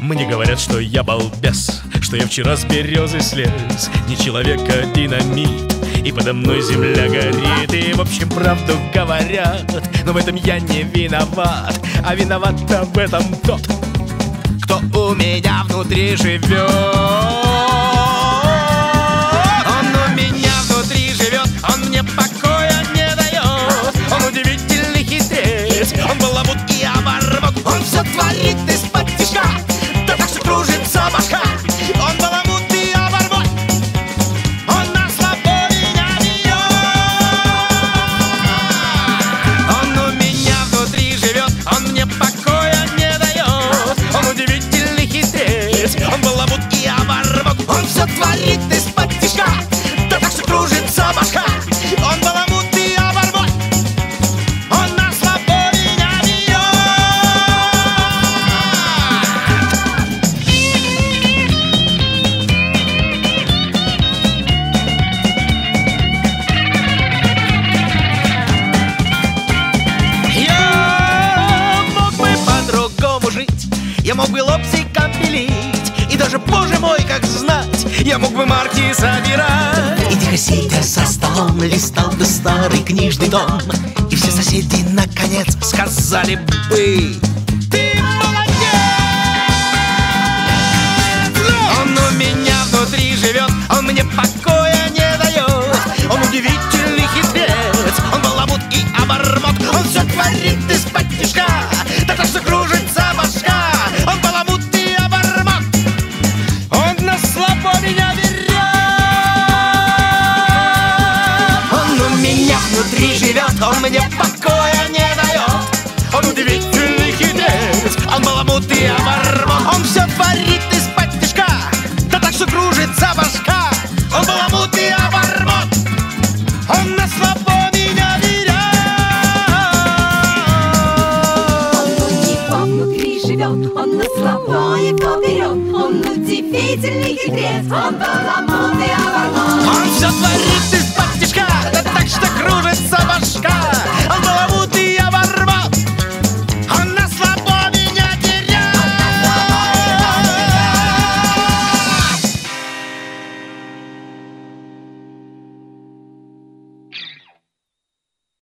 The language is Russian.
Мне говорят, что я балбес, что я вчера с березы слез. Не человек, а динамит, и подо мной земля горит. И в общем правду говорят, но в этом я не виноват. А виноват-то в этом тот, кто у меня внутри живет. Он у меня внутри живет, он мне покоя не дает. Он удивительный хитрец, он баламут и оборвет. Он все творит из-под тишка, да так что кружится башка. Он баламут и оборвет, он на слабо меня бьет. Он у меня внутри живет, он мне покоя не дает. Он удивительный хитрец, он баламут и оборвет. Он все творит из-под тишка, да так что кружится башка. Он баламут и оборвет, он на слабо меня бьет. Я мог бы по-другому жить, я мог бы лобзиком пилить, и даже, боже мой, как знать, я мог бы марки собирать. И тихо сидя за столом листал бы старый книжный том, и все соседи наконец Сказали бы: ты молодец! Он у меня внутри живет, он мне покоя не дает. Он удивительный хитрец, он баламут и обормот. Он все творит из-под тишка, да так что кружится башка. Он баламут и обормот, он на слабо меня берет. Он у меня внутри живет, он мне покоя не дает. Он удивительный хитрец, он баламут и обормот. Он все творит из-под тишка, да так что кружится башка. Он баламут и обормот, он на слабо меня берет. Он у него внутри живет, он на слабо его берет. Он удивительный хитрец, он баламут и оборвет. Он все творит